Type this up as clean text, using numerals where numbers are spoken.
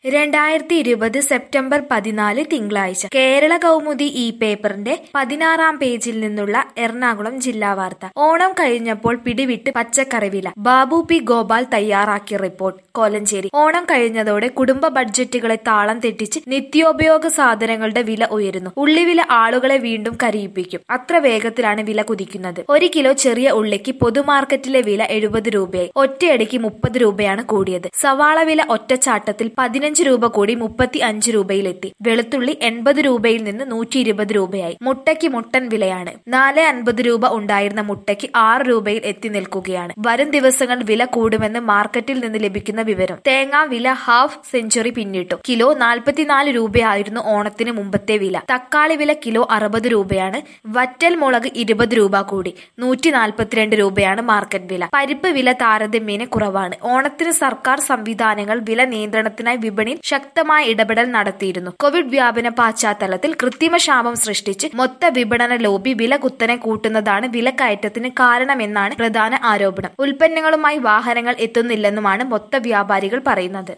2020 September 14 തിങ്കളാഴ്ച കേരള കൗമുദി ഈ പേപ്പറിന്റെ 16-ാം പേജിൽ നിന്നുള്ള എറണാകുളം ജില്ലാ വാർത്ത. ഓണം കഴിഞ്ഞപ്പോൾ പിടിവിട്ട് പച്ചക്കറി വില. ബാബു പി ഗോപാൽ തയ്യാറാക്കിയ റിപ്പോർട്ട്. കോലഞ്ചേരി. ഓണം കഴിഞ്ഞതോടെ കുടുംബ ബഡ്ജറ്റുകളെ താളം തെറ്റിച്ച് നിത്യോപയോഗ സാധനങ്ങളുടെ വില ഉയരുന്നു. ഉള്ളിവില ആളുകളെ വീണ്ടും കരയിപ്പിക്കും. അത്ര വേഗത്തിലാണ് വില കുതിക്കുന്നത്. 1 കിലോ ചെറിയ ഉള്ളിക്ക് പൊതുമാർക്കറ്റിലെ വില 70 രൂപയായി. ഒറ്റയടിക്ക് 30 രൂപയാണ് കൂടിയത്. സവാള വില ഒറ്റച്ചാട്ടത്തിൽ 15 രൂപ കൂടി 35 രൂപയിലെത്തി. വെളുത്തുള്ളി 80 രൂപയിൽ നിന്ന് 120 രൂപയായി. മുട്ടയ്ക്ക് മുട്ടൻ വിലയാണ്. 4.50 രൂപ ഉണ്ടായിരുന്ന മുട്ടയ്ക്ക് 6 രൂപയിൽ എത്തി നിൽക്കുകയാണ്. വരും ദിവസങ്ങൾ വില കൂടുമെന്ന് മാർക്കറ്റിൽ നിന്ന് ലഭിക്കുന്ന വിവരം. തേങ്ങ വില ഹാഫ് സെഞ്ചുറി പിന്നിട്ടു. കിലോ 44 രൂപയായിരുന്നു ഓണത്തിന് മുമ്പത്തെ വില. തക്കാളി വില കിലോ 60 രൂപയാണ്. വറ്റൽ മുളക് 20 രൂപ കൂടി 142 രൂപയാണ് മാർക്കറ്റ് വില. പരിപ്പ് വില താരതമ്യേന കുറവാണ്. ഓണത്തിന് സർക്കാർ സംവിധാനങ്ങൾ വില നിയന്ത്രണത്തിനായി വിപണിയിൽ ശക്തമായ ഇടപെടൽ നടത്തിയിരുന്നു. കോവിഡ് വ്യാപന പശ്ചാത്തലത്തിൽ കൃത്രിമക്ഷാമം സൃഷ്ടിച്ച് മൊത്ത വിപണന ലോബി വില കുത്തനെ കൂട്ടുന്നതാണ് വിലക്കയറ്റത്തിന് കാരണമെന്നാണ് പ്രധാന ആരോപണം. ഉൽപ്പന്നങ്ങളുമായി വാഹനങ്ങൾ എത്തുന്നില്ലെന്നുമാണ് മൊത്ത വ്യാപാരികൾ പറയുന്നത്.